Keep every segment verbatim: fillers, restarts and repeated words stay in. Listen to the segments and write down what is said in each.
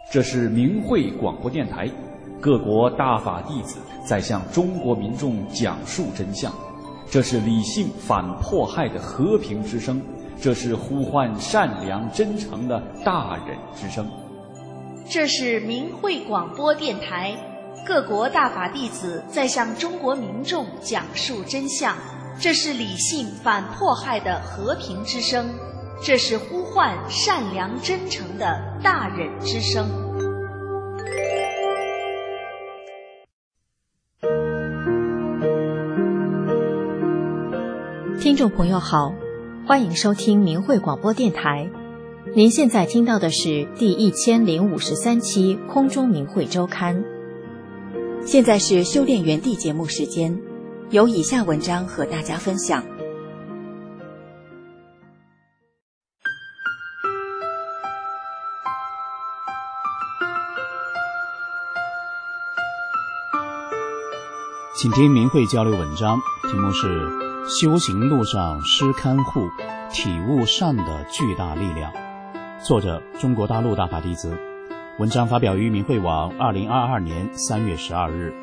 这是明慧广播电台，各国大法弟子在向中国民众讲述真相。这是理性反迫害的和平之声，这是呼唤善良真诚的大忍之声。 这是明慧广播电台，各国大法弟子在向中国民众讲述真相。这是理性反迫害的和平之声，这是呼唤善良真诚的大忍之声。 听众朋友好，欢迎收听明慧广播电台。您现在听到的是第一千零五十三期空中明慧周刊。现在是修炼园地节目时间，有以下文章和大家分享。 请听明慧交流文章，题目是修行路上施看护，体悟善的巨大力量。作者中国大陆大法弟子。文章发表于明慧网二零二二年三月十二日。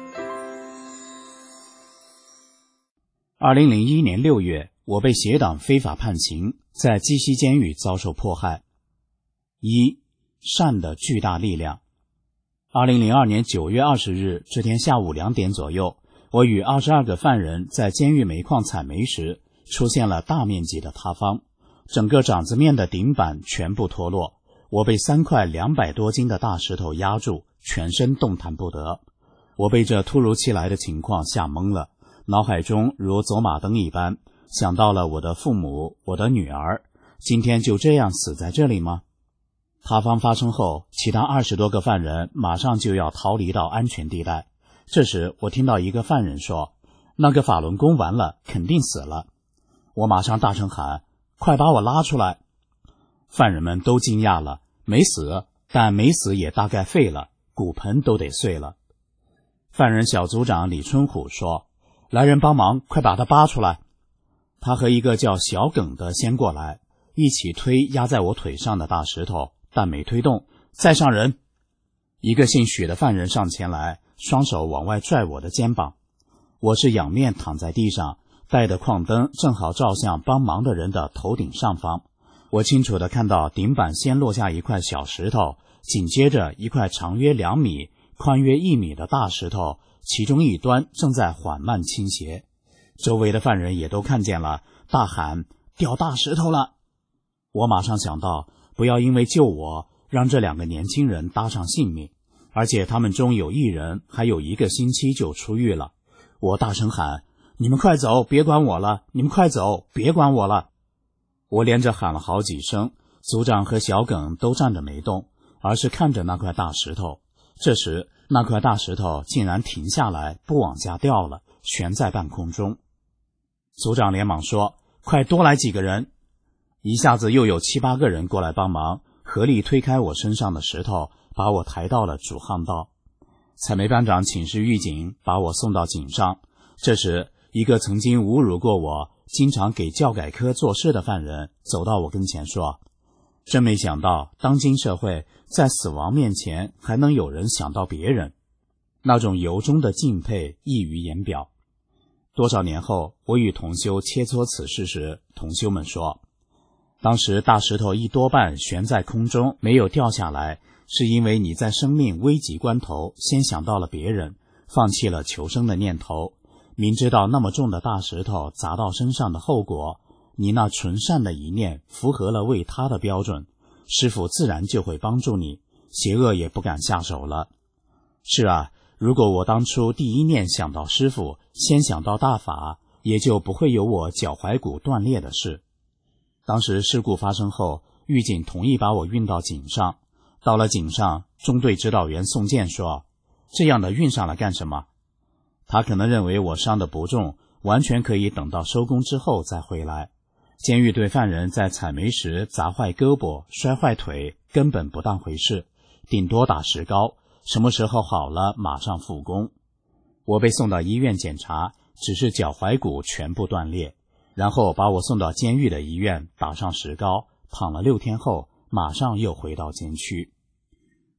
二零零一年六月，我被邪党非法判刑，在鸡西监狱遭受迫害。一、善的巨大力量。二零零二年九月二十日这天下午两点左右，我与二十二个犯人在监狱煤矿采煤时，出现了大面积的塌方，整个掌子面的顶板全部脱落，我被三块两百多斤的大石头压住，全身动弹不得。我被这突如其来的情况吓懵了，脑海中如走马灯一般，想到了我的父母，我的女儿，今天就这样死在这里吗？塌方发生后，其他二十多个犯人马上就要逃离到安全地带。这时我听到一个犯人说，那个法轮功完了，肯定死了。我马上大声喊，快把我拉出来！犯人们都惊讶了，没死，但没死也大概废了，骨盆都得碎了。犯人小组长李春虎说，来人帮忙，快把他扒出来。他和一个叫小耿的先过来，一起推压在我腿上的大石头，但没推动。再上人！一个姓许的犯人上前来，双手往外拽我的肩膀。我是仰面躺在地上，带的矿灯正好照向帮忙的人的头顶上方。我清楚地看到顶板先落下一块小石头，紧接着一块长约两米、宽约一米的大石头，其中一端正在缓慢倾斜。周围的犯人也都看见了，大喊，掉大石头了！我马上想到，不要因为救我，让这两个年轻人搭上性命，而且他们中有一人还有一个星期就出狱了。我大声喊，你们快走，别管我了！你们快走，别管我了！我连着喊了好几声，组长和小耿都站着没动，而是看着那块大石头。这时那块大石头竟然停下来，不往下掉了，悬在半空中。组长连忙说，快多来几个人！一下子又有七八个人过来帮忙，合力推开我身上的石头，把我抬到了主巷道。采煤班长请示狱警，把我送到井上。这时一个曾经侮辱过我，经常给教改科做事的犯人走到我跟前说，真没想到当今社会在死亡面前还能有人想到别人，那种由衷的敬佩溢于言表。多少年后，我与同修切磋此事时，同修们说，当时大石头一多半悬在空中没有掉下来，是因为你在生命危急关头先想到了别人，放弃了求生的念头。明知道那么重的大石头砸到身上的后果，你那纯善的一念符合了为他的标准，师父自然就会帮助你，邪恶也不敢下手了。是啊，如果我当初第一念想到师父，先想到大法，也就不会有我脚踝骨断裂的事。当时事故发生后，狱警同意把我运到井上。到了井上，中队指导员宋健说，这样的运上来干什么？他可能认为我伤得不重，完全可以等到收工之后再回来。监狱对犯人在采煤时砸坏胳膊、摔坏腿根本不当回事，顶多打石膏，什么时候好了马上复工。我被送到医院检查，只是脚踝骨全部断裂，然后把我送到监狱的医院打上石膏，躺了六天后马上又回到监区。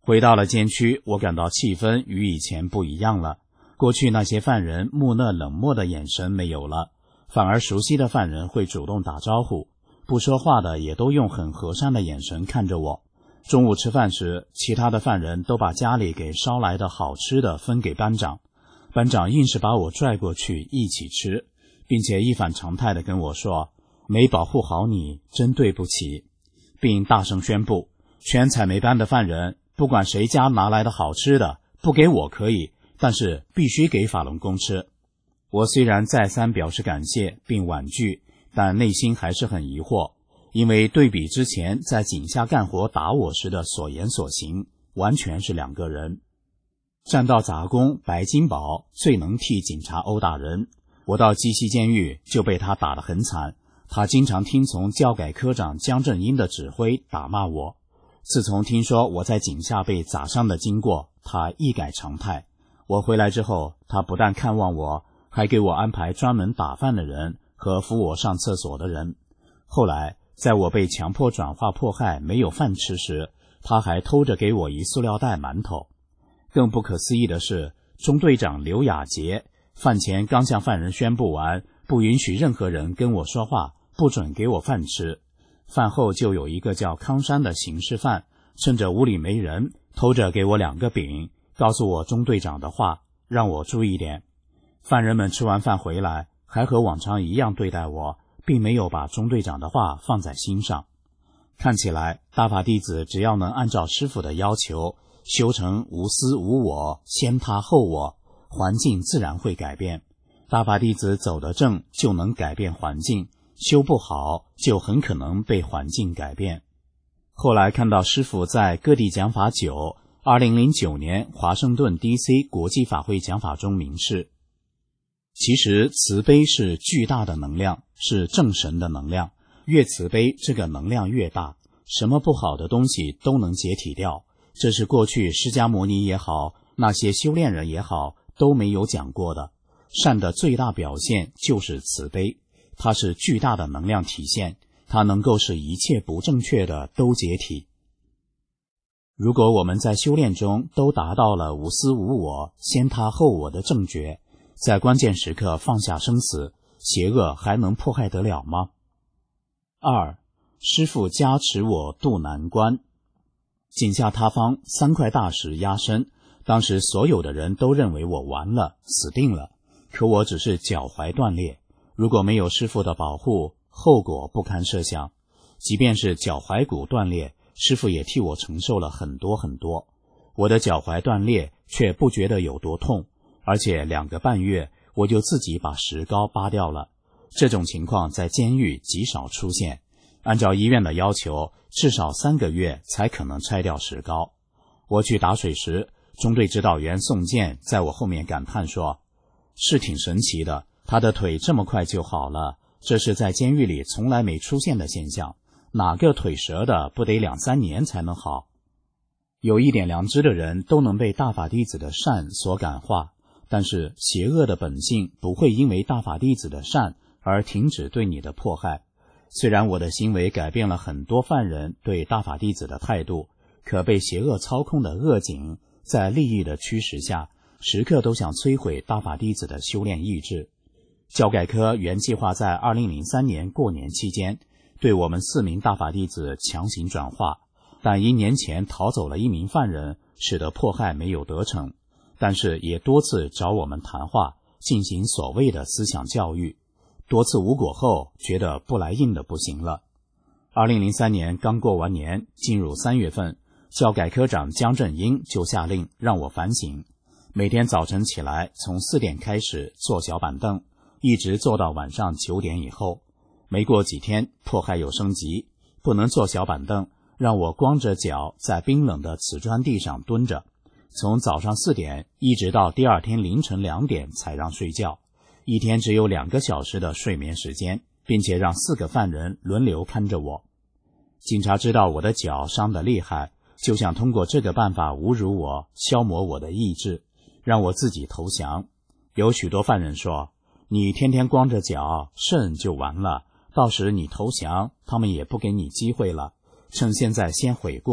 回到了监区，我感到气氛与以前不一样了。过去那些犯人木讷冷漠的眼神没有了，反而熟悉的犯人会主动打招呼，不说话的也都用很和善的眼神看着我。中午吃饭时，其他的犯人都把家里给烧来的好吃的分给班长，班长硬是把我拽过去一起吃，并且一反常态地跟我说，没保护好你，真对不起，并大声宣布，全采煤班的犯人，不管谁家拿来的好吃的，不给我可以，但是必须给法轮功吃。我虽然再三表示感谢并婉拒，但内心还是很疑惑，因为对比之前在井下干活打我时的所言所行，完全是两个人。站到杂工白金宝最能替警察殴打人，我到鸡西监狱就被他打得很惨，他经常听从教改科长江振英的指挥打骂我。自从听说我在井下被砸伤的经过，他一改常态。我回来之后，他不但看望我，还给我安排专门打饭的人和扶我上厕所的人。后来在我被强迫转化迫害没有饭吃时，他还偷着给我一塑料袋馒头。更不可思议的是，中队长刘亚杰饭前刚向犯人宣布完不允许任何人跟我说话，不准给我饭吃，饭后就有一个叫康山的刑事犯趁着屋里没人，偷着给我两个饼，告诉我中队长的话，让我注意点。犯人们吃完饭回来，还和往常一样对待我，并没有把中队长的话放在心上。看起来大法弟子只要能按照师父的要求修成无私无我，先他后我，环境自然会改变。大法弟子走得正，就能改变环境，修不好就很可能被环境改变。后来看到师父在各地讲法九二零零九年华盛顿 D C 国际法会讲法中明示，其实慈悲是巨大的能量，是正神的能量，越慈悲这个能量越大，什么不好的东西都能解体掉。这是过去释迦牟尼也好，那些修炼人也好都没有讲过的。善的最大表现就是慈悲，它是巨大的能量体现，它能够使一切不正确的都解体。如果我们在修炼中都达到了无私无我，先他后我的正觉，在关键时刻放下生死，邪恶还能迫害得了吗？二，师父加持我渡难关。井下塌方，三块大石压身，当时所有的人都认为我完了，死定了。可我只是脚踝断裂，如果没有师父的保护，后果不堪设想。即便是脚踝骨断裂，师父也替我承受了很多很多。我的脚踝断裂却不觉得有多痛，而且两个半月我就自己把石膏扒掉了。这种情况在监狱极少出现，按照医院的要求，至少三个月才可能拆掉石膏。我去打水时，中队指导员宋健在我后面感叹说，是挺神奇的，他的腿这么快就好了，这是在监狱里从来没出现的现象，哪个腿折的不得两三年才能好。有一点良知的人都能被大法弟子的善所感化，但是邪恶的本性不会因为大法弟子的善而停止对你的迫害。虽然我的行为改变了很多犯人对大法弟子的态度，可被邪恶操控的恶警在利益的驱使下，时刻都想摧毁大法弟子的修炼意志。教改科原计划在二零零三年过年期间对我们四名大法弟子强行转化，但因年前逃走了一名犯人，使得迫害没有得逞，但是也多次找我们谈话，进行所谓的思想教育。多次无果后，觉得不来硬的不行了。二零零三年刚过完年，进入三月份，教改科长江振英就下令让我反省，每天早晨起来从四点开始坐小板凳，一直坐到晚上九点以后。没过几天，迫害又升级，不能坐小板凳，让我光着脚在冰冷的瓷砖地上蹲着，从早上四点一直到第二天凌晨两点才让睡觉，一天只有两个小时的睡眠时间，并且让四个犯人轮流看着我。警察知道我的脚伤得厉害，就想通过这个办法侮辱我，消磨我的意志，让我自己投降。有许多犯人说，你天天光着脚，肾就完了，到时你投降，他们也不给你机会了。趁现在先悔过，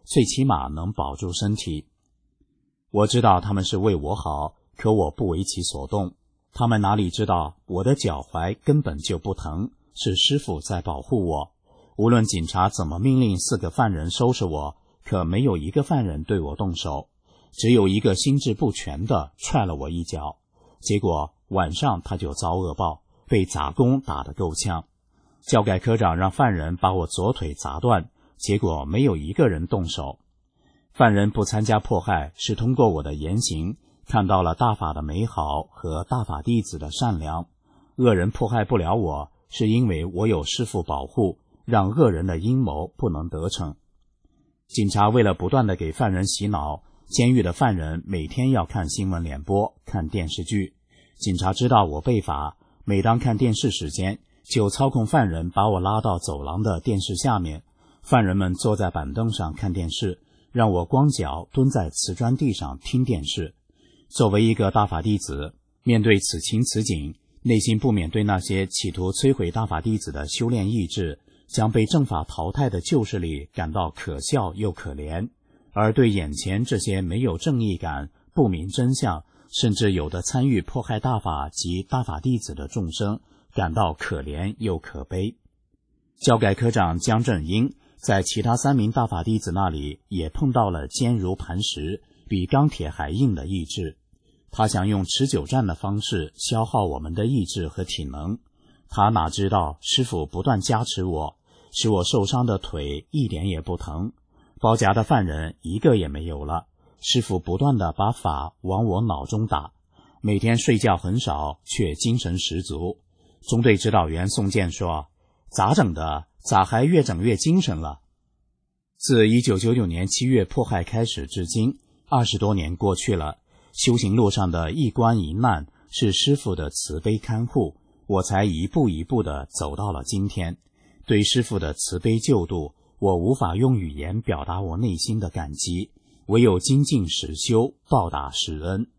最起码能保住身体。我知道他们是为我好，可我不为其所动。他们哪里知道我的脚踝根本就不疼，是师父在保护我。无论警察怎么命令四个犯人收拾我，可没有一个犯人对我动手，只有一个心智不全的踹了我一脚，结果晚上他就遭恶报，被杂工打得够呛。教改科长让犯人把我左腿砸断，结果没有一个人动手。犯人不参加迫害，是通过我的言行看到了大法的美好和大法弟子的善良。恶人迫害不了我，是因为我有师父保护，让恶人的阴谋不能得逞。警察为了不断地给犯人洗脑，监狱的犯人每天要看新闻联播，看电视剧。警察知道我被罚，每当看电视时间，就操控犯人把我拉到走廊的电视下面，犯人们坐在板凳上看电视，让我光脚蹲在瓷砖地上听电视。作为一个大法弟子，面对此情此景，内心不免对那些企图摧毁大法弟子的修炼意志，将被正法淘汰的旧势力感到可笑又可怜，而对眼前这些没有正义感、不明真相，甚至有的参与迫害大法及大法弟子的众生感到可怜又可悲。教改科长姜振英在其他三名大法弟子那里也碰到了坚如磐石、比钢铁还硬的意志。他想用持久战的方式消耗我们的意志和体能，他哪知道师父不断加持我，使我受伤的腿一点也不疼，包夹的犯人一个也没有了。师父不断地把法往我脑中打，每天睡觉很少，却精神十足。中队指导员宋健说：“咋整的？咋还越整越精神了？”自一九九九年七月迫害开始至今，二十多年过去了，修行路上的一关一难是师父的慈悲看护，我才一步一步地走到了今天。对师父的慈悲救度，我无法用语言表达我内心的感激，唯有精进实修，报答师恩。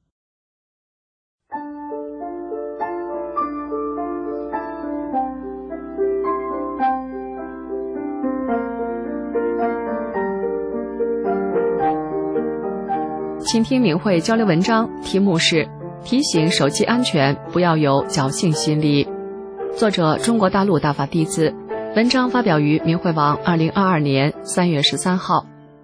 请听明慧交流文章，题目是提醒手机安全，不要有侥幸心理。作者中国大陆大法弟子，文章发表于明慧网二零二二年三月十三号。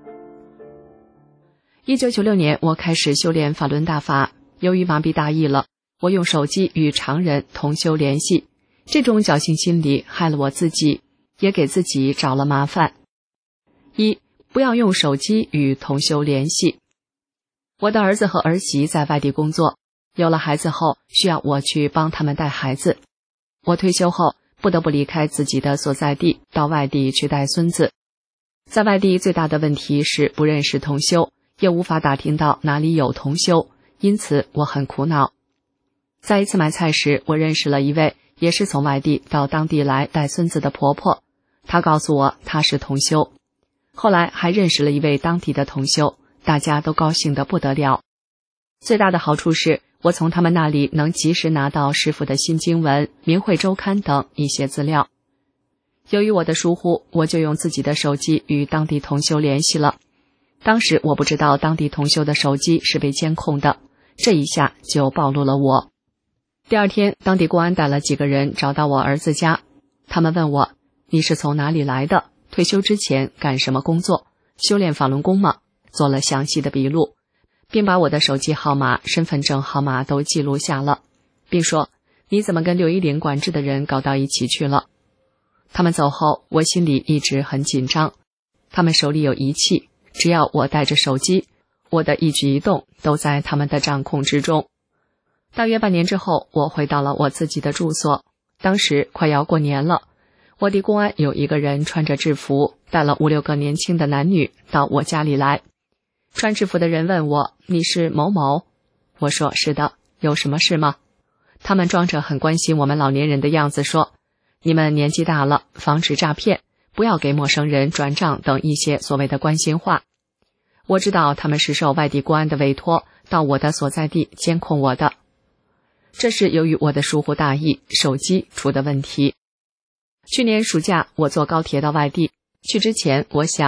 一九九六年，我开始修炼法轮大法，由于麻痹大意了，我用手机与常人同修联系，这种侥幸心理害了我自己，也给自己找了麻烦。一，不要用手机与同修联系。我的儿子和儿媳在外地工作，有了孩子后需要我去帮他们带孩子。我退休后不得不离开自己的所在地，到外地去带孙子。在外地最大的问题是不认识同修，也无法打听到哪里有同修，因此我很苦恼。在一次买菜时，我认识了一位也是从外地到当地来带孙子的婆婆，她告诉我她是同修。后来还认识了一位当地的同修，大家都高兴得不得了。最大的好处是我从他们那里能及时拿到师父的新经文、明慧周刊等一些资料。由于我的疏忽，我就用自己的手机与当地同修联系了。当时我不知道当地同修的手机是被监控的，这一下就暴露了我。第二天，当地公安带了几个人找到我儿子家，他们问我：“你是从哪里来的？退休之前干什么工作？修炼法轮功吗？”做了详细的笔录，并把我的手机号码、身份证号码都记录下了，并说：“你怎么跟六一零管制的人搞到一起去了？”他们走后，我心里一直很紧张。他们手里有仪器，只要我带着手机，我的一举一动都在他们的掌控之中。大约半年之后，我回到了我自己的住所。当时快要过年了，我的公安有一个人穿着制服，带了五六个年轻的男女到我家里来。穿制服的人问我：“你是某某？”我说：“是的，有什么事吗？”他们装着很关心我们老年人的样子说：“你们年纪大了，防止诈骗，不要给陌生人转账等一些所谓的关心话。”我知道他们是受外地公安的委托，到我的所在地监控我的。这是由于我的疏忽大意，手机出的问题。去年暑假，我坐高铁到外地，去之前我想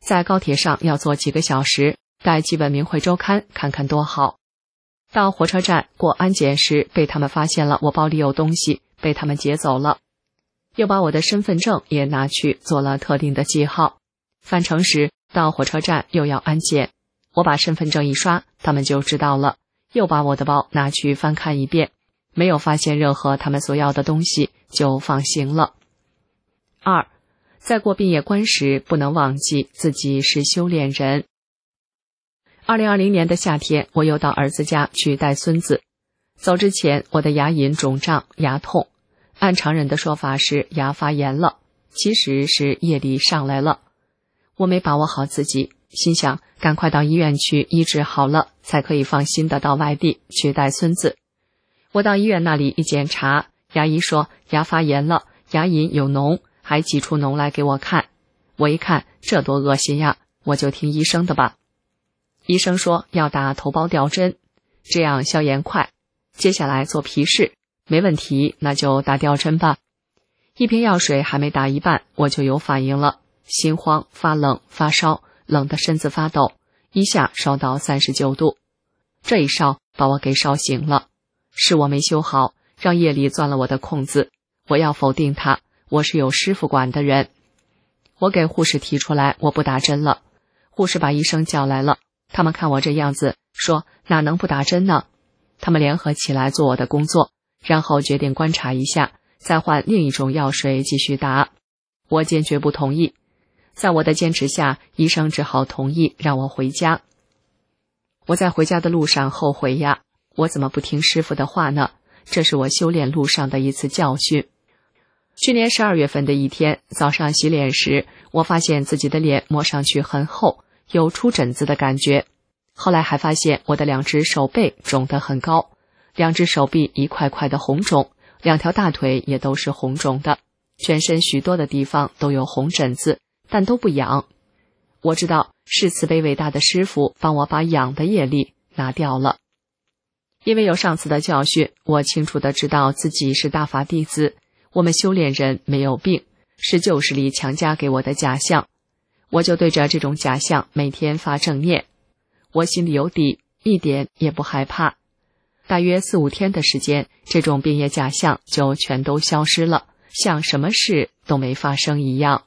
在高铁上要坐几个小时，带几本《明慧周刊》看看多好。到火车站过安检时，被他们发现了我包里有东西，被他们劫走了。又把我的身份证也拿去做了特定的记号。返程时到火车站又要安检，我把身份证一刷，他们就知道了，又把我的包拿去翻看一遍，没有发现任何他们所要的东西，就放行了。二，在过毕业关时，不能忘记自己是修炼人。二零二零年的夏天，我又到儿子家去带孙子。走之前，我的牙龈肿胀，牙痛。按常人的说法是牙发炎了，其实是业力上来了。我没把握好自己，心想赶快到医院去医治好了，才可以放心的到外地去带孙子。我到医院那里一检查，牙医说牙发炎了，牙龈有脓，还挤出脓来给我看。我一看，这多恶心呀，我就听医生的吧。医生说要打头孢吊针，这样消炎快。接下来做皮试，没问题，那就打吊针吧。一瓶药水还没打一半，我就有反应了，心慌、发冷、发烧，冷得身子发抖，一下烧到三十九度。这一烧把我给烧醒了，是我没修好，让夜里钻了我的空子。我要否定它，我是有师傅管的人。我给护士提出来，我不打针了。护士把医生叫来了。他们看我这样子，说哪能不打针呢？他们联合起来做我的工作，然后决定观察一下，再换另一种药水继续打。我坚决不同意。在我的坚持下，医生只好同意让我回家。我在回家的路上后悔呀，我怎么不听师傅的话呢？这是我修炼路上的一次教训。去年十二月份的一天，早上洗脸时，我发现自己的脸摸上去很厚，有出疹子的感觉。后来还发现我的两只手背肿得很高，两只手臂一块块的红肿，两条大腿也都是红肿的，全身许多的地方都有红疹子，但都不痒。我知道是慈悲伟大的师父帮我把痒的业力拿掉了。因为有上次的教训，我清楚地知道自己是大法弟子，我们修炼人没有病，是旧势力强加给我的假象。我就对着这种假象每天发正念，我心里有底，一点也不害怕。大约四五天的时间，这种病业假象就全都消失了，像什么事都没发生一样。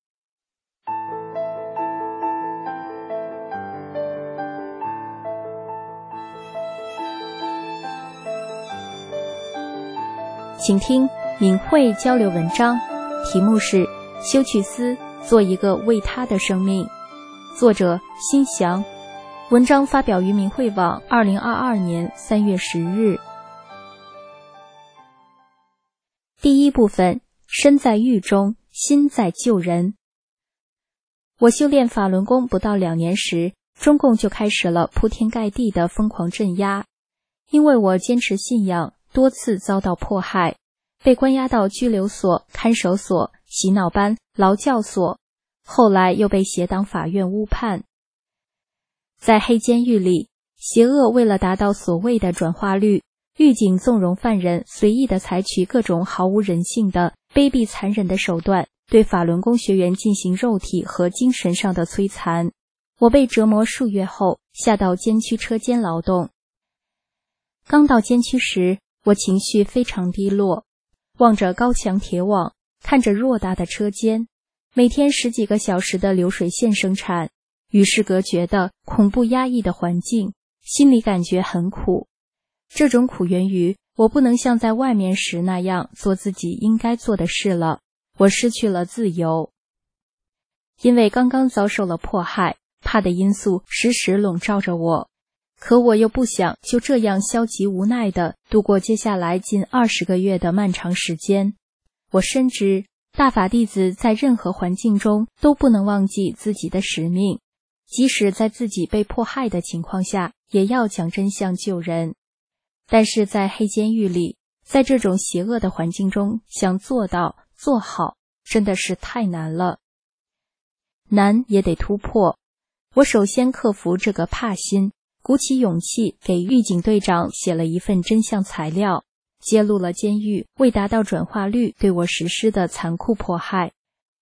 请听敏慧交流文章，题目是修去思，做一个为他的生命，作者辛祥。文章发表于明慧网二零二二年三月十日。第一部分，身在狱中，心在救人。我修炼法轮功不到两年时，中共就开始了铺天盖地的疯狂镇压。因为我坚持信仰，多次遭到迫害，被关押到拘留所、看守所、洗脑班、劳教所，后来又被邪党法院误判。在黑监狱里，邪恶为了达到所谓的转化率，狱警纵容犯人随意地采取各种毫无人性的卑鄙残忍的手段，对法轮功学员进行肉体和精神上的摧残。我被折磨数月后，下到监区车间劳动。刚到监区时，我情绪非常低落，望着高墙铁网，看着偌大的车间，每天十几个小时的流水线生产，与世隔绝的恐怖压抑的环境，心里感觉很苦。这种苦源于我不能像在外面时那样做自己应该做的事了，我失去了自由。因为刚刚遭受了迫害，怕的因素时时笼罩着我，可我又不想就这样消极无奈地度过接下来近二十个月的漫长时间。我深知大法弟子在任何环境中都不能忘记自己的使命，即使在自己被迫害的情况下，也要讲真相救人。但是在黑监狱里，在这种邪恶的环境中，想做到做好真的是太难了。难也得突破。我首先克服这个怕心，鼓起勇气给狱警队长写了一份真相材料，揭露了监狱未达到转化率对我实施的残酷迫害。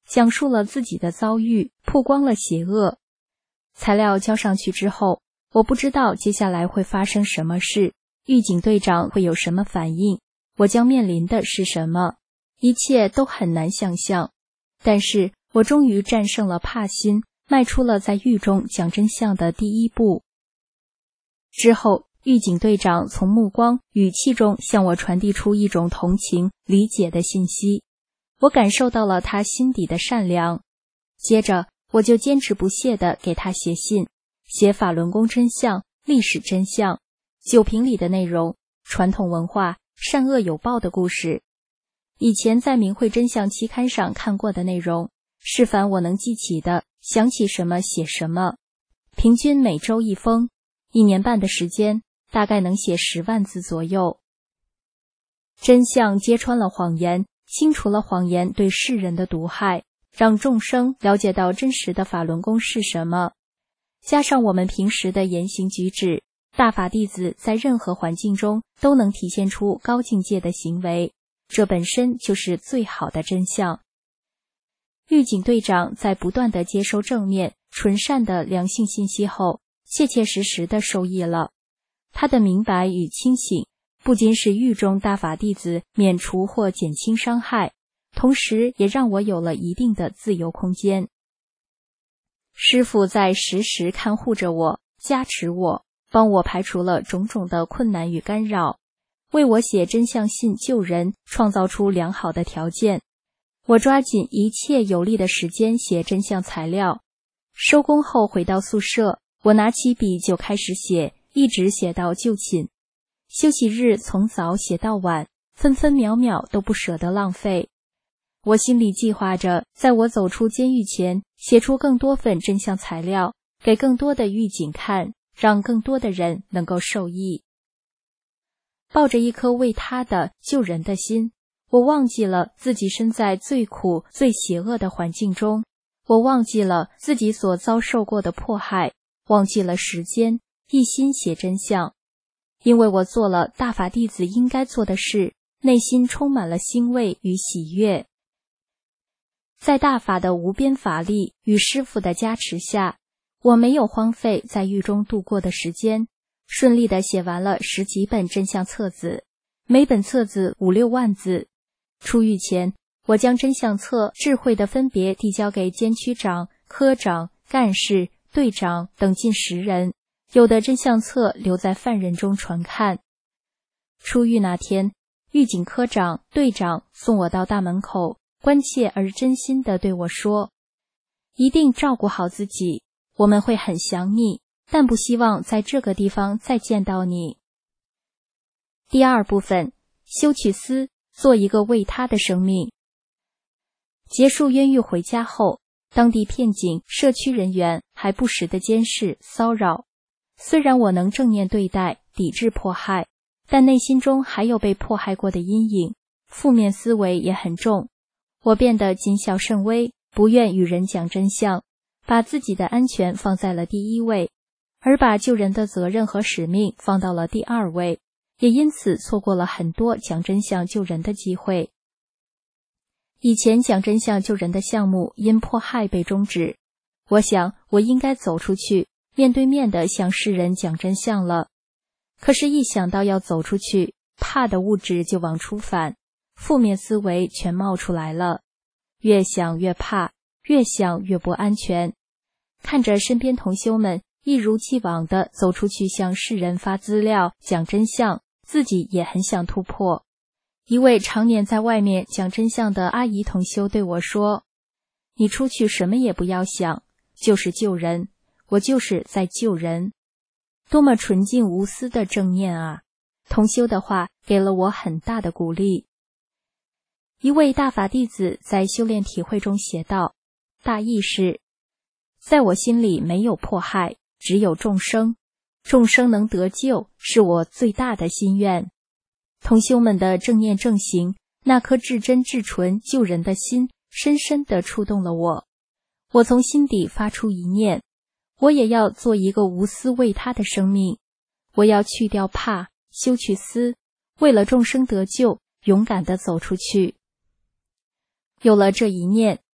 讲述了自己的遭遇，曝光了邪恶。材料交上去之后，我不知道接下来会发生什么事，狱警队长会有什么反应，我将面临的是什么，一切都很难想象。但是我终于战胜了怕心，迈出了在狱中讲真相的第一步。之后，狱警队长从目光、语气中向我传递出一种同情、理解的信息，我感受到了他心底的善良。接着，我就坚持不懈地给他写信，写法轮功真相、历史真相、酒瓶里的内容、传统文化、善恶有报的故事。以前在明慧真相期刊上看过的内容，是凡我能记起的，想起什么写什么。平均每周一封，一年半的时间，大概能写十万字左右。真相揭穿了谎言，清除了谎言对世人的毒害，让众生了解到真实的法轮功是什么。加上我们平时的言行举止，大法弟子在任何环境中都能体现出高境界的行为，这本身就是最好的真相。狱警队长在不断地接收正面、纯善的良性信息后，切切实实地受益了。他的明白与清醒，不仅使狱中大法弟子免除或减轻伤害，同时也让我有了一定的自由空间。师父在时时看护着我，加持我，帮我排除了种种的困难与干扰，为我写真相信救人创造出良好的条件。我抓紧一切有利的时间写真相材料。收工后回到宿舍，我拿起笔就开始写，一直写到就寝。休息日从早写到晚，分分秒秒都不舍得浪费。我心里计划着，在我走出监狱前，写出更多份真相材料，给更多的狱警看，让更多的人能够受益。抱着一颗为他的救人的心，我忘记了自己身在最苦最邪恶的环境中，我忘记了自己所遭受过的迫害，忘记了时间，一心写真相。因为我做了大法弟子应该做的事，内心充满了欣慰与喜悦。在大法的无边法力与师父的加持下，我没有荒废在狱中度过的时间，顺利地写完了十几本真相册子，每本册子五六万字。出狱前，我将真相册智慧地分别递交给监区长、科长、干事、队长等近十人，有的真相册留在犯人中传看。出狱那天，狱警科长、队长送我到大门口，关切而真心地对我说：“一定照顾好自己，我们会很想你，但不希望在这个地方再见到你。”第二部分，修去思，做一个为他的生命。结束冤狱回家后，当地片警、社区人员还不时地监视、骚扰。虽然我能正面对待、抵制迫害，但内心中还有被迫害过的阴影，负面思维也很重。我变得谨小慎微，不愿与人讲真相，把自己的安全放在了第一位，而把救人的责任和使命放到了第二位，也因此错过了很多讲真相救人的机会。以前讲真相救人的项目因迫害被终止，我想我应该走出去，面对面地向世人讲真相了。可是一想到要走出去，怕的物质就往出反，负面思维全冒出来了，越想越怕，越想越不安全。看着身边同修们一如既往地走出去向世人发资料、讲真相，自己也很想突破。一位常年在外面讲真相的阿姨同修对我说：“你出去什么也不要想，就是救人，我就是在救人。”多么纯净无私的正念啊！同修的话给了我很大的鼓励。一位大法弟子在修炼体会中写道，大意是：在我心里没有迫害，只有众生，众生能得救是我最大的心愿。同修们的正念正行，那颗至真至纯救人的心深深地触动了我。我从心底发出一念，我也要做一个无私为他的生命，我要去掉怕，修去思，为了众生得救，勇敢地走出去。有了这一念，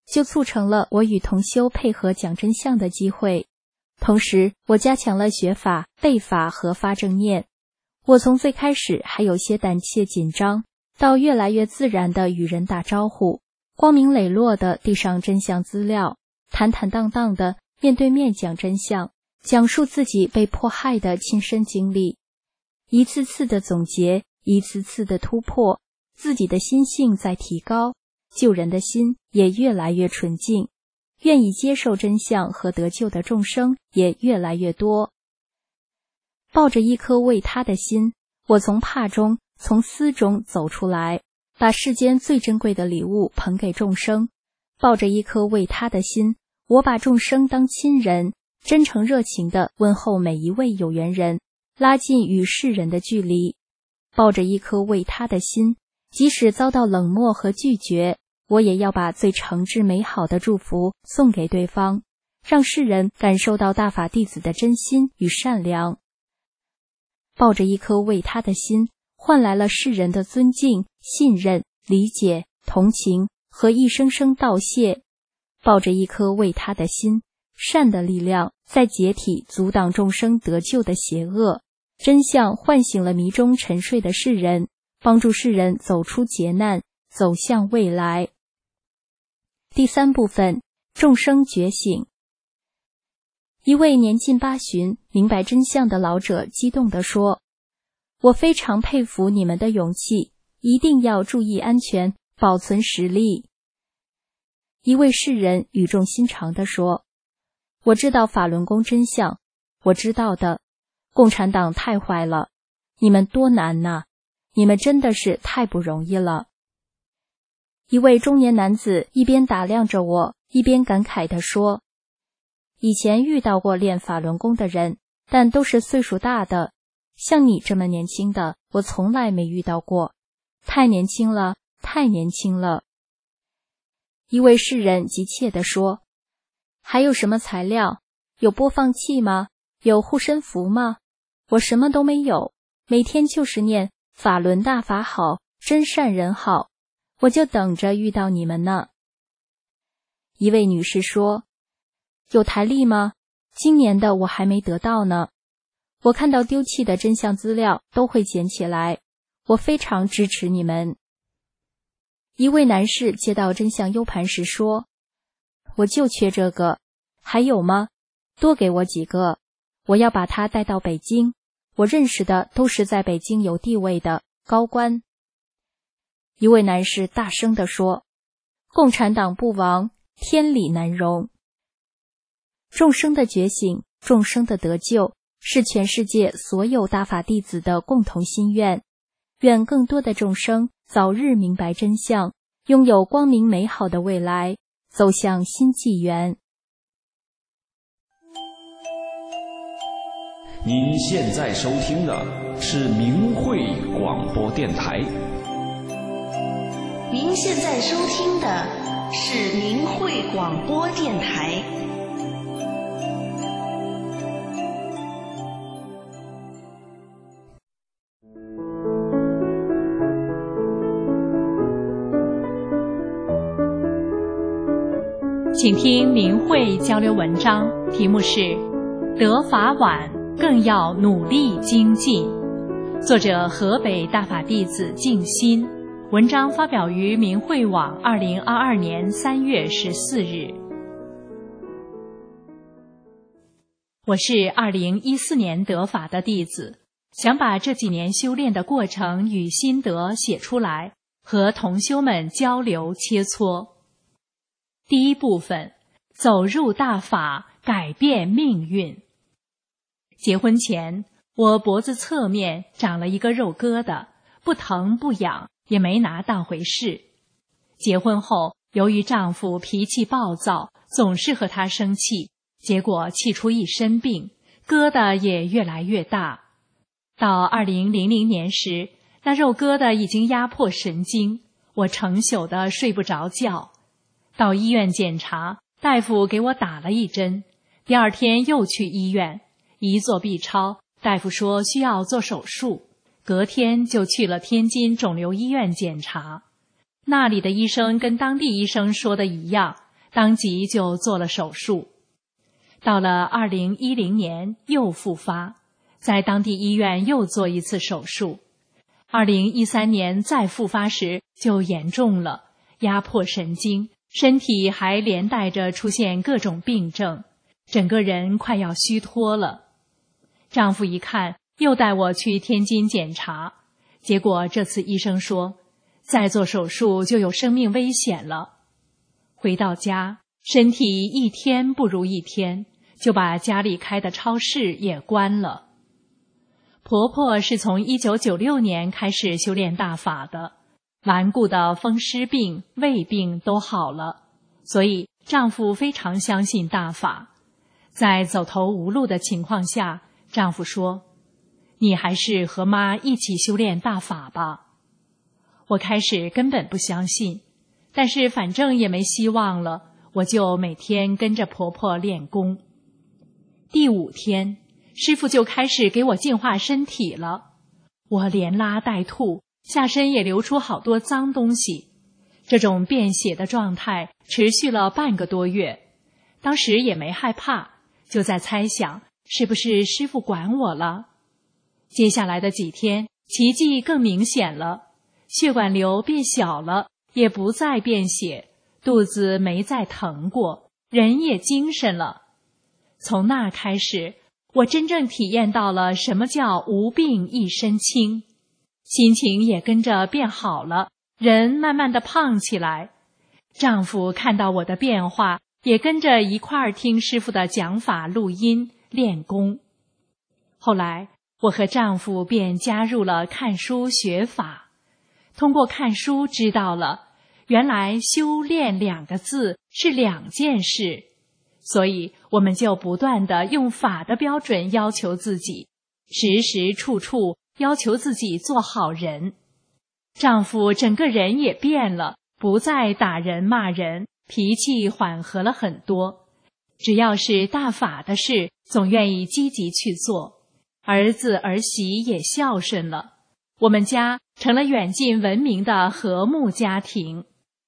就促成了我与同修配合讲真相的机会。同时，我加强了学法、背法和发正念。我从最开始还有些胆怯紧张，到越来越自然地与人打招呼，光明磊落地递上真相资料，坦坦荡荡地面对面讲真相，讲述自己被迫害的亲身经历，一次次的总结，一次次的突破，自己的心性在提高，救人的心也越来越纯净，愿意接受真相和得救的众生也越来越多。抱着一颗为他的心，我从怕中、从思中走出来，把世间最珍贵的礼物捧给众生。抱着一颗为他的心，我把众生当亲人，真诚热情地问候每一位有缘人，拉近与世人的距离。抱着一颗为他的心，即使遭到冷漠和拒绝，我也要把最诚挚美好的祝福送给对方，让世人感受到大法弟子的真心与善良。抱着一颗为他的心，换来了世人的尊敬、信任、理解、同情和一声声道谢。抱着一颗为他的心，善的力量在解体阻挡众生得救的邪恶，真相唤醒了迷中沉睡的世人，帮助世人走出劫难，走向未来。第三部分，众生觉醒。一位年近八旬、明白真相的老者激动地说：“我非常佩服你们的勇气，一定要注意安全，保存实力。”一位士人语重心长地说：“我知道法轮功真相，我知道的，共产党太坏了，你们多难呐，你们真的是太不容易了。”一位中年男子一边打量着我，一边感慨地说：“以前遇到过练法轮功的人，但都是岁数大的，像你这么年轻的，我从来没遇到过，太年轻了，太年轻了。”一位士人急切地说：“还有什么材料？有播放器吗？有护身符吗？我什么都没有，每天就是念法轮大法好，真善人好，我就等着遇到你们呢。”一位女士说：“有台历吗？今年的我还没得到呢。我看到丢弃的真相资料都会捡起来，我非常支持你们。”一位男士接到真相 U 盘时说：“我就缺这个，还有吗？多给我几个，我要把它带到北京，我认识的都是在北京有地位的高官。”一位男士大声地说：“共产党不亡，天理难容。”众生的觉醒，众生的得救，是全世界所有大法弟子的共同心愿。愿更多的众生早日明白真相，拥有光明美好的未来，走向新纪元。 您现在收听的是明慧广播电台。 您现在收听的是明慧广播电台。 请听明慧交流文章，题目是《得法晚，更要努力精进》，作者河北大法弟子静心。文章发表于明慧网二零二二年三月十四日。我是二零一四年得法的弟子，想把这几年修炼的过程与心得写出来，和同修们交流切磋。第一部分，走入大法，改变命运。结婚前，我脖子侧面长了一个肉疙瘩，不疼不痒，也没拿当回事。结婚后，由于丈夫脾气暴躁，总是和他生气，结果气出一身病，疙瘩也越来越大。到二零零零年时，那肉疙瘩已经压迫神经，我成宿的睡不着觉。到医院检查，大夫给我打了一针，第二天又去医院，一做 B 超，大夫说需要做手术，隔天就去了天津肿瘤医院检查。那里的医生跟当地医生说的一样， 当即就做了手术。到了二零一零年又复发，在当地医院又做一次手术。二零一三年再复发时就严重了，压迫神经，身体还连带着出现各种病症，整个人快要虚脱了。丈夫一看，又带我去天津检查，结果这次医生说，再做手术就有生命危险了。回到家，身体一天不如一天，就把家里开的超市也关了。婆婆是从一九九六年开始修炼大法的，顽固的风湿病、胃病都好了，所以丈夫非常相信大法。在走投无路的情况下，丈夫说，你还是和妈一起修炼大法吧。我开始根本不相信，但是反正也没希望了，我就每天跟着婆婆练功。第五天，师父就开始给我净化身体了，我连拉带吐，下身也流出好多脏东西。这种便血的状态持续了半个多月，当时也没害怕，就在猜想是不是师父管我了。接下来的几天，奇迹更明显了，血管瘤变小了，也不再便血，肚子没再疼过，人也精神了。从那开始，我真正体验到了什么叫无病一身轻，心情也跟着变好了，人慢慢的胖起来。丈夫看到我的变化，也跟着一块儿听师父的讲法录音练功。后来我和丈夫便加入了看书学法，通过看书知道了，原来修炼两个字是两件事，所以我们就不断地用法的标准要求自己，时时处处要求自己做好人。丈夫整个人也变了，不再打人骂人，脾气缓和了很多。只要是大法的事，总愿意积极去做。儿子儿媳也孝顺了，我们家成了远近闻名的和睦家庭。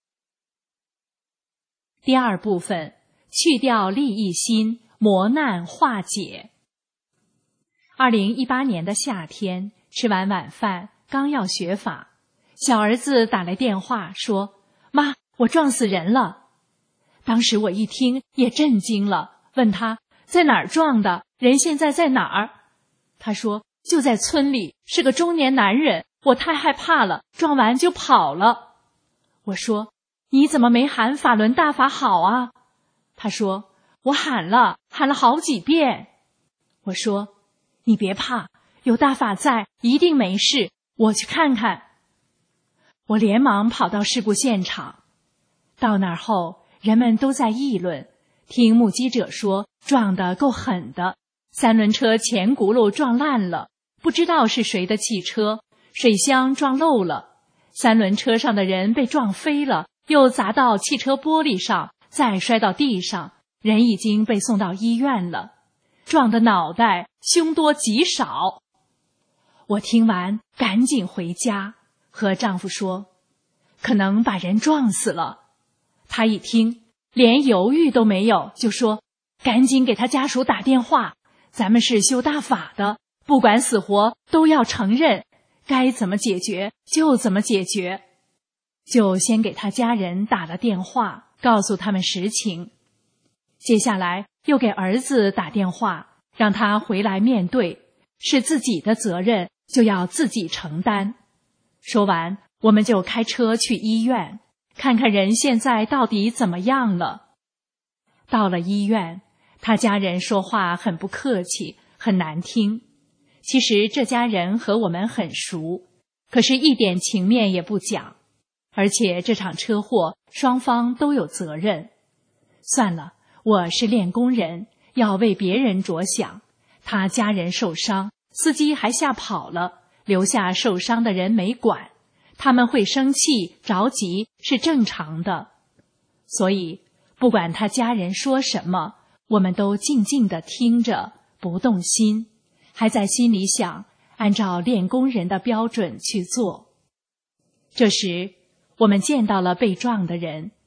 第二部分，去掉利益心，磨难化解。二零一八年的夏天，吃完晚饭，刚要学法，小儿子打来电话说，妈，我撞死人了。当时我一听也震惊了，问他在哪儿撞的，人现在在哪儿？他说就在村里，是个中年男人，我太害怕了，撞完就跑了。我说你怎么没喊法轮大法好啊？他说我喊了，喊了好几遍。我说你别怕，有大法在，一定没事，我去看看。我连忙跑到事故现场，到那儿后，人们都在议论，听目击者说撞得够狠的，三轮车前轱辘撞烂了，不知道是谁的汽车，水箱撞漏了，三轮车上的人被撞飞了，又砸到汽车玻璃上，再摔到地上，人已经被送到医院了，撞的脑袋凶多吉少。我听完赶紧回家，和丈夫说可能把人撞死了。他一听连犹豫都没有，就说赶紧给他家属打电话，咱们是修大法的，不管死活都要承认，该怎么解决就怎么解决。就先给他家人打了电话，告诉他们实情。接下来又给儿子打电话，让他回来面对，是自己的责任，就要自己承担。说完，我们就开车去医院，看看人现在到底怎么样了。到了医院，他家人说话很不客气，很难听。其实这家人和我们很熟，可是一点情面也不讲。而且这场车祸双方都有责任。算了，我是练功人，要为别人着想。他家人受伤，司机还吓跑了，留下受伤的人没管，他们会生气着急是正常的。所以不管他家人说什么，我们都静静地听着，不动心，还在心里想按照练功人的标准去做。这时我们见到了被撞的人，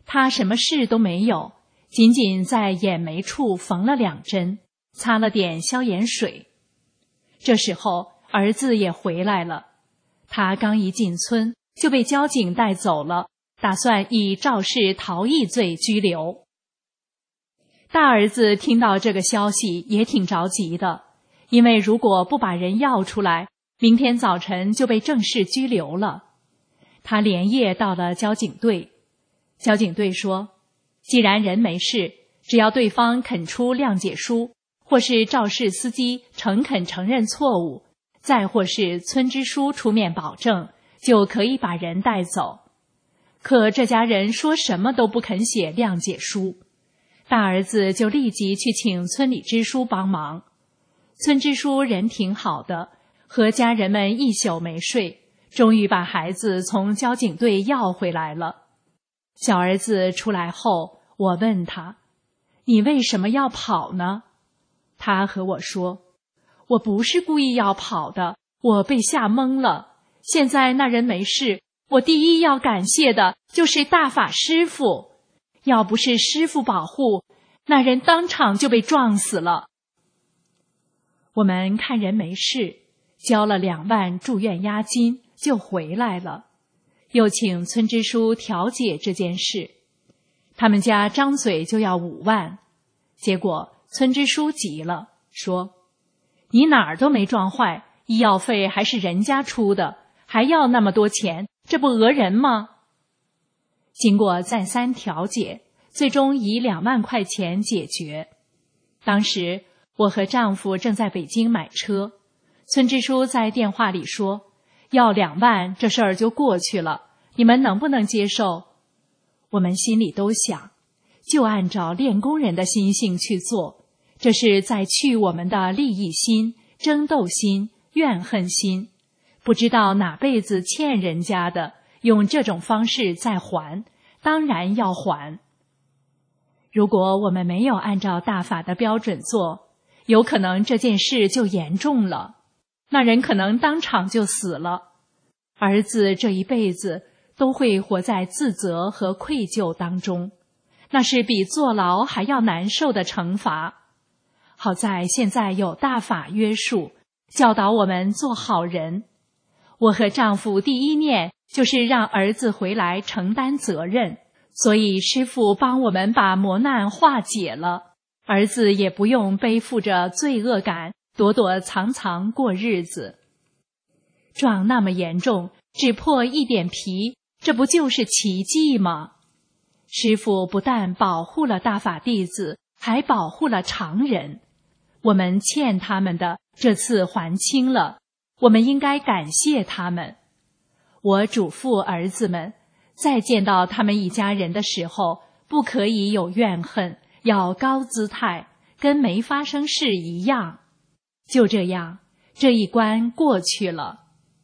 他什么事都没有，仅仅在眼眉处缝了两针，擦了点消炎水。这时候儿子也回来了，他刚一进村就被交警带走了，打算以肇事逃逸罪拘留。大儿子听到这个消息也挺着急的，因为如果不把人要出来，明天早晨就被正式拘留了。他连夜到了交警队，交警队说，既然人没事，只要对方肯出谅解书，或是肇事司机诚恳承认错误，再或是村支书出面保证，就可以把人带走。可这家人说什么都不肯写谅解书，大儿子就立即去请村里支书帮忙。村支书人挺好的，和家人们一宿没睡，终于把孩子从交警队要回来了。小儿子出来后，我问他，你为什么要跑呢？他和我说，我不是故意要跑的，我被吓懵了。现在那人没事，我第一要感谢的就是大法师父，要不是师父保护，那人当场就被撞死了。我们看人没事，交了两万住院押金就回来了，又请村支书调解这件事。他们家张嘴就要五万，结果村支书急了，说，你哪儿都没撞坏，医药费还是人家出的，还要那么多钱，这不讹人吗？经过再三调解，最终以两万块钱解决。当时我和丈夫正在北京买车，村支书在电话里说，要两万这事儿就过去了，你们能不能接受？我们心里都想，就按照练功人的心性去做，这是在去我们的利益心、争斗心、怨恨心，不知道哪辈子欠人家的，用这种方式再还，当然要还。如果我们没有按照大法的标准做，有可能这件事就严重了，那人可能当场就死了，儿子这一辈子都会活在自责和愧疚当中，那是比坐牢还要难受的惩罚。好在现在有大法约束，教导我们做好人。我和丈夫第一念就是让儿子回来承担责任，所以师父帮我们把磨难化解了，儿子也不用背负着罪恶感躲躲藏藏过日子。撞那么严重，只破一点皮，这不就是奇迹吗？师父不但保护了大法弟子，还保护了常人。我们欠他们的，这次还清了，我们应该感谢他们。我嘱咐儿子们，再见到他们一家人的时候，不可以有怨恨，要高姿态，跟没发生事一样。就这样，这一关过去了。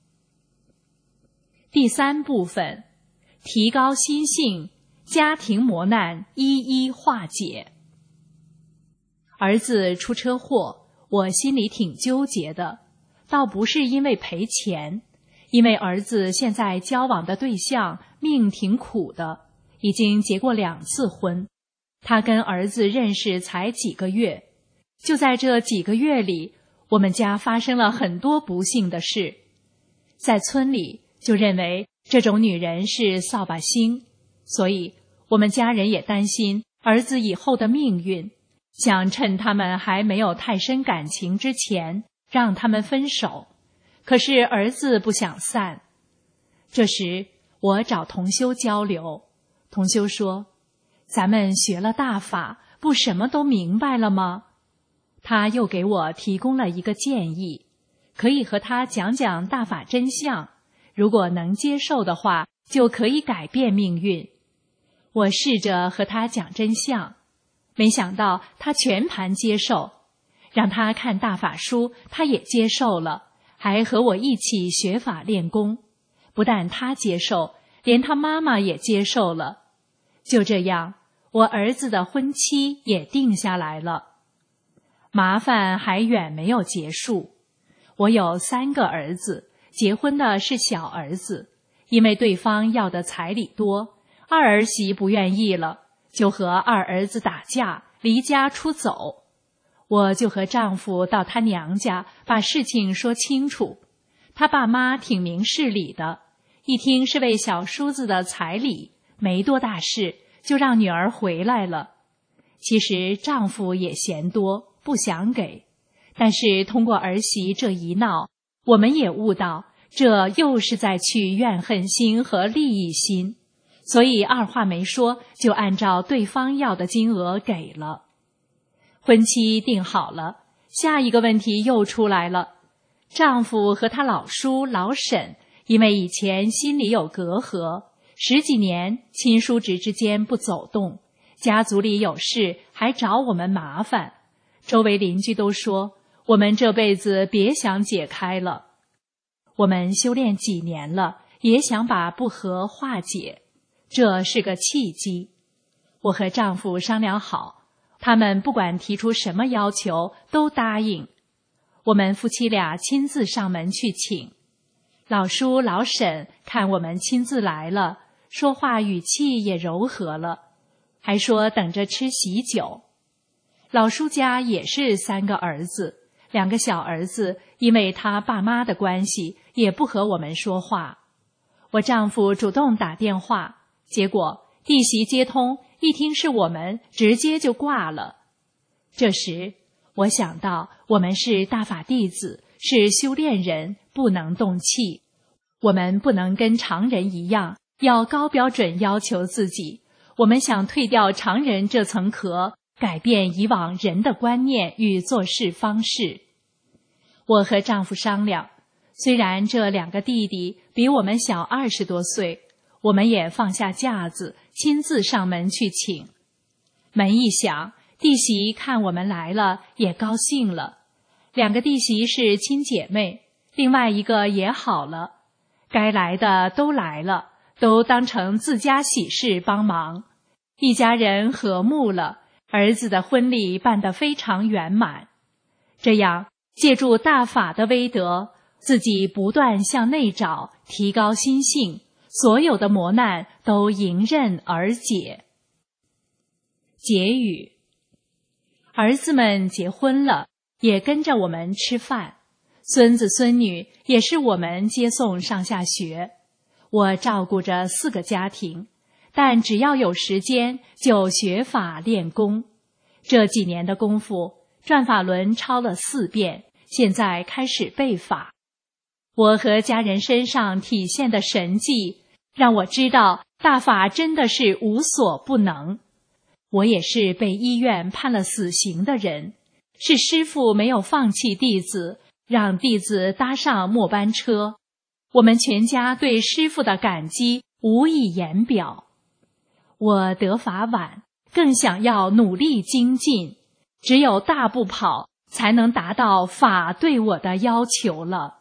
第三部分，提高心性，家庭磨难一一化解。儿子出车祸，我心里挺纠结的，倒不是因为赔钱，因为儿子现在交往的对象命挺苦的，已经结过两次婚。他跟儿子认识才几个月，就在这几个月里，我们家发生了很多不幸的事。在村里就认为这种女人是扫把星，所以我们家人也担心儿子以后的命运，想趁他们还没有太深感情之前让他们分手。可是儿子不想散。这时我找同修交流，同修说，咱们学了大法，不什么都明白了吗？他又给我提供了一个建议，可以和他讲讲大法真相，如果能接受的话，就可以改变命运。我试着和他讲真相，没想到他全盘接受，让他看大法书，他也接受了，还和我一起学法练功。不但他接受，连他妈妈也接受了。就这样，我儿子的婚期也定下来了。麻烦还远没有结束。我有三个儿子，结婚的是小儿子，因为对方要的彩礼多， 二儿媳不愿意了，就和二儿子打架，离家出走。我就和丈夫到他娘家把事情说清楚。他爸妈挺明事理的，一听是为小叔子的彩礼，没多大事，就让女儿回来了。其实丈夫也嫌多，不想给，但是通过儿媳这一闹，我们也悟到这又是在去怨恨心和利益心，所以二话没说就按照对方要的金额给了。婚期定好了，下一个问题又出来了。丈夫和他老叔老婶因为以前心里有隔阂，十几年亲叔侄之间不走动，家族里有事还找我们麻烦，周围邻居都说我们这辈子别想解开了。我们修炼几年了，也想把不和化解，这是个契机。我和丈夫商量好，他们不管提出什么要求都答应。我们夫妻俩亲自上门去请，老叔老婶看我们亲自来了，说话语气也柔和了，还说等着吃喜酒。老叔家也是三个儿子，两个小儿子因为他爸妈的关系也不和我们说话。我丈夫主动打电话，结果弟媳接通，一听是我们，直接就挂了。这时我想到我们是大法弟子，是修炼人，不能动气，我们不能跟常人一样，要高标准要求自己。我们想退掉常人这层壳，改变以往人的观念与做事方式。我和丈夫商量，虽然这两个弟弟比我们小二十多岁，我们也放下架子，亲自上门去请。门一响，弟媳看我们来了，也高兴了。两个弟媳是亲姐妹，另外一个也好了，该来的都来了，都当成自家喜事帮忙。一家人和睦了，儿子的婚礼办得非常圆满。这样借助大法的威德，自己不断向内找，提高心性，所有的磨难都迎刃而解。结语：儿子们结婚了，也跟着我们吃饭，孙子孙女也是我们接送上下学。我照顾着四个家庭，但只要有时间就学法练功。这几年的功夫，转法轮抄了四遍，现在开始背法。我和家人身上体现的神迹，让我知道大法真的是无所不能。我也是被医院判了死刑的人，是师父没有放弃弟子，让弟子搭上末班车。我们全家对师父的感激无以言表。我得法晚，更想要努力精进，只有大步跑，才能达到法对我的要求了。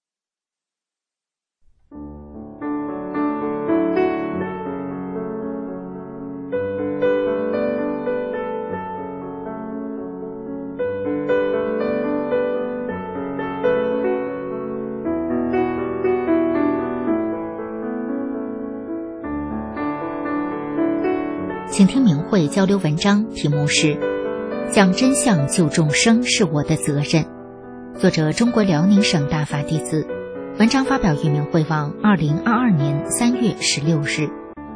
请听明慧交流文章，题目是讲真相救众生是我的责任，作者中国辽宁省大法弟子，文章发表于明慧网二零二二年三月十六日。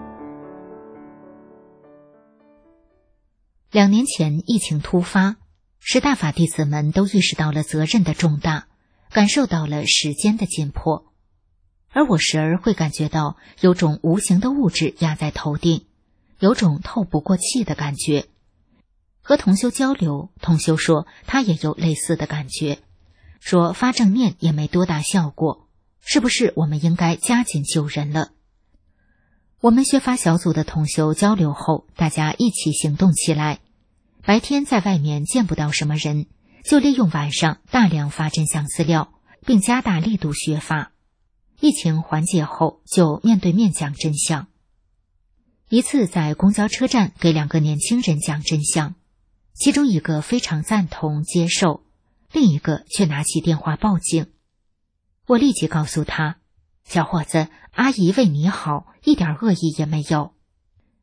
两年前疫情突发，使大法弟子们都意识到了责任的重大，感受到了时间的紧迫。而我时而会感觉到有种无形的物质压在头顶，有种透不过气的感觉。和同修交流，同修说他也有类似的感觉，说发正念也没多大效果，是不是我们应该加紧救人了？我们学法小组的同修交流后，大家一起行动起来。白天在外面见不到什么人，就利用晚上大量发真相资料，并加大力度学法。疫情缓解后，就面对面讲真相。一次在公交车站给两个年轻人讲真相，其中一个非常赞同接受，另一个却拿起电话报警。我立即告诉他，小伙子，阿姨为你好，一点恶意也没有，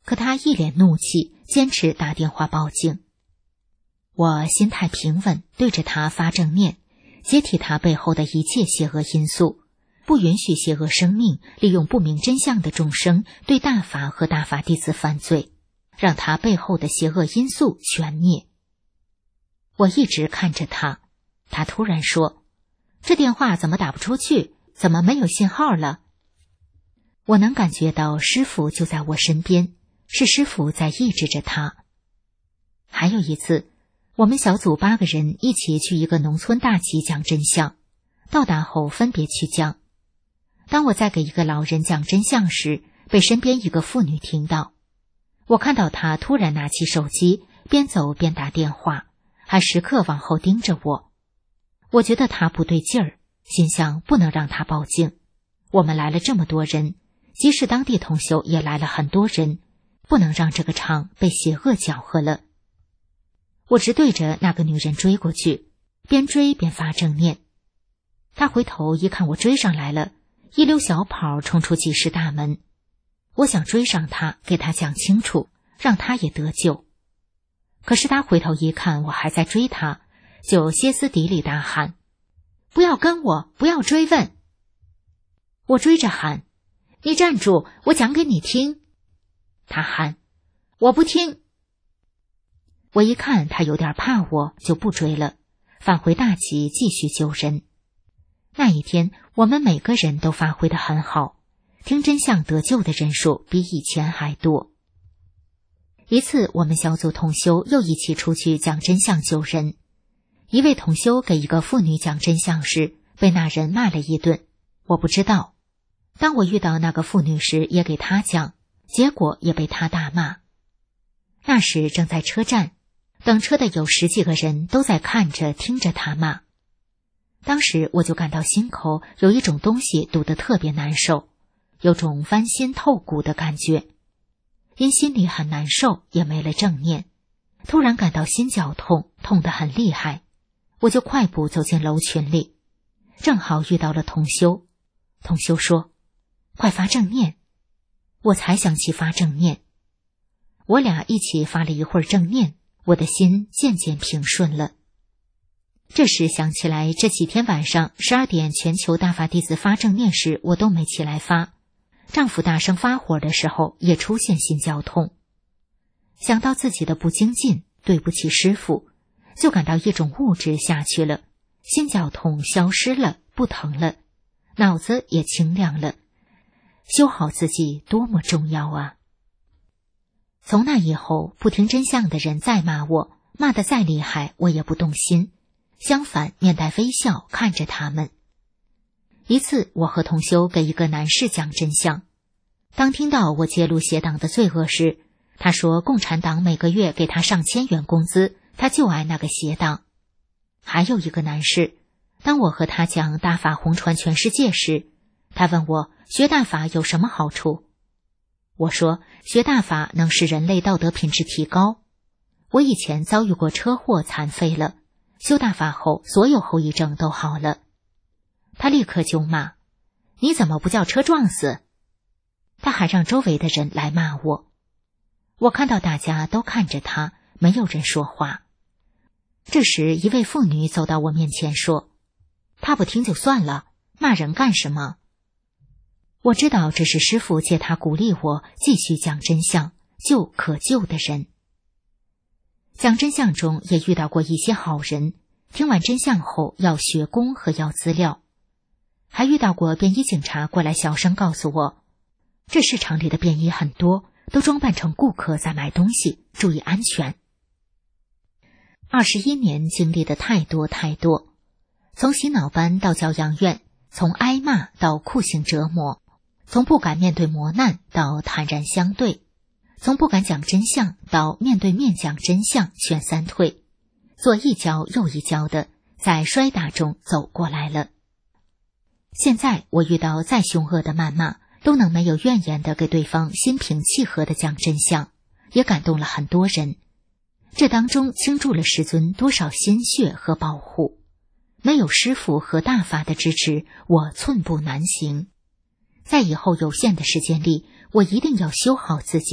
可他一脸怒气，坚持打电话报警。我心态平稳，对着他发正念，解体他背后的一切邪恶因素，不允许邪恶生命利用不明真相的众生对大法和大法弟子犯罪，让他背后的邪恶因素全灭。我一直看着他，他突然说：“这电话怎么打不出去？怎么没有信号了？”我能感觉到师父就在我身边，是师父在抑制着他。还有一次，我们小组八个人一起去一个农村大集讲真相，到达后分别去讲。当我在给一个老人讲真相时，被身边一个妇女听到。我看到她突然拿起手机，边走边打电话，还时刻往后盯着我。我觉得她不对劲儿，心想不能让她报警。我们来了这么多人，即使当地同修也来了很多人，不能让这个场被邪恶搅和了。我直对着那个女人追过去，边追边发正念。她回头一看我追上来了，一溜小跑冲出集市大门。我想追上她，给她讲清楚，让她也得救。可是她回头一看我还在追她，就歇斯底里大喊：“不要跟我，不要追问！”我追着喊：“你站住，我讲给你听！”她喊：“我不听！”我一看她有点怕我，就不追了，返回大集继续救人。那一天我们每个人都发挥得很好，听真相得救的人数比以前还多。一次我们小组同修又一起出去讲真相救人，一位同修给一个妇女讲真相时，被那人骂了一顿，我不知道。当我遇到那个妇女时，也给她讲，结果也被她大骂。那时正在车站，等车的有十几个人都在看着听着她骂。当时我就感到心口有一种东西堵得特别难受，有种剜心透骨的感觉。因心里很难受，也没了正念，突然感到心绞痛，痛得很厉害，我就快步走进楼群里，正好遇到了同修。同修说：“快发正念！”我才想起发正念。我俩一起发了一会儿正念，我的心渐渐平顺了。这时想起来，这几天晚上十二点全球大法弟子发正念时，我都没起来发。丈夫大声发火的时候，也出现心绞痛。想到自己的不精进，对不起师父，就感到一种物质下去了，心绞痛消失了，不疼了，脑子也清亮了。修好自己多么重要啊！从那以后，不听真相的人再骂我，骂得再厉害，我也不动心，相反面带微笑看着他们。一次我和同修给一个男士讲真相，当听到我揭露邪党的罪恶时，他说共产党每个月给他上千元工资，他就爱那个邪党。还有一个男士，当我和他讲大法红传全世界时，他问我学大法有什么好处。我说学大法能使人类道德品质提高。我以前遭遇过车祸残废了，修大法后所有后遗症都好了。他立刻就骂：“你怎么不叫车撞死？”他还让周围的人来骂我。我看到大家都看着他，没有人说话。这时一位妇女走到我面前说：“他不听就算了，骂人干什么？”我知道这是师父借他鼓励我继续讲真相，救可救的人。讲真相中也遇到过一些好人，听完真相后要学功和要资料。还遇到过便衣警察过来小声告诉我，这市场里的便衣很多，都装扮成顾客在买东西，注意安全。二十一年经历的太多太多，从洗脑班到教养院，从挨骂到酷刑折磨，从不敢面对磨难到坦然相对，从不敢讲真相到面对面讲真相，全三退，左一跤右一跤的在摔打中走过来了。现在我遇到再凶恶的谩骂，都能没有怨言的给对方心平气和的讲真相，也感动了很多人。这当中倾注了师尊多少心血和保护，没有师父和大法的支持，我寸步难行。在以后有限的时间里，我一定要修好自己，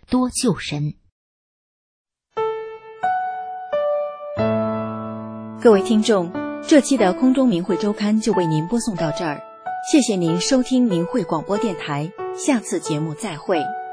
多救人。 各位听众，这期的空中明慧周刊就为您播送到这儿，谢谢您收听明慧广播电台，下次节目再会。